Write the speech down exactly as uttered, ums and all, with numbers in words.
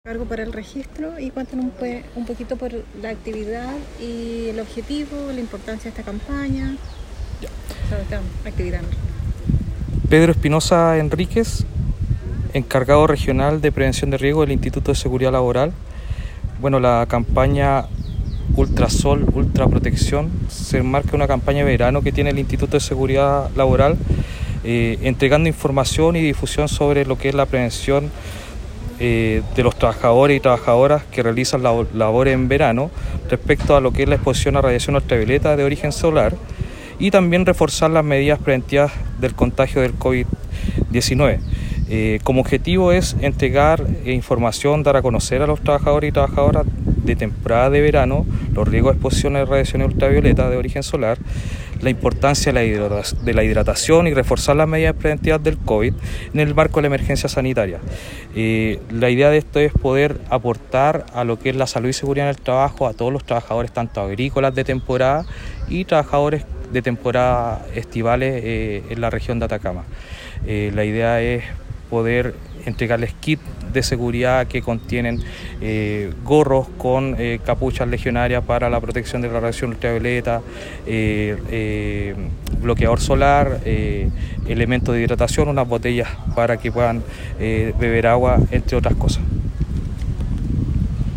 Cargo para el registro y cuéntanos un, pe- un poquito por la actividad y el objetivo, la importancia de esta campaña, sobre esta actividad. Pedro Espinosa Enríquez, encargado regional de prevención de riesgo del Instituto de Seguridad Laboral. Bueno, la campaña Ultrasol, Ultraprotección se enmarca en una campaña de verano que tiene el Instituto de Seguridad Laboral, eh, entregando información y difusión sobre lo que es la prevención eh, de los trabajadores y trabajadoras que realizan la, labores en verano respecto a lo que es la exposición a radiación ultravioleta de origen solar, y también reforzar las medidas preventivas del contagio del COVID diecinueve. Eh, como objetivo es entregar eh, información, dar a conocer a los trabajadores y trabajadoras de temporada de verano los riesgos de exposición a radiación ultravioleta de origen solar, la importancia de la, hidrata- de la hidratación y reforzar las medidas preventivas del COVID en el marco de la emergencia sanitaria. Eh, la idea de esto es poder aportar a lo que es la salud y seguridad en el trabajo a todos los trabajadores, tanto agrícolas de temporada y trabajadores de temporada estivales eh, en la región de Atacama. Eh, la idea es poder entregarles kits de seguridad que contienen eh, gorros con eh, capuchas legionarias para la protección de la radiación ultravioleta, eh, eh, bloqueador solar, eh, elementos de hidratación, unas botellas para que puedan eh, beber agua, entre otras cosas.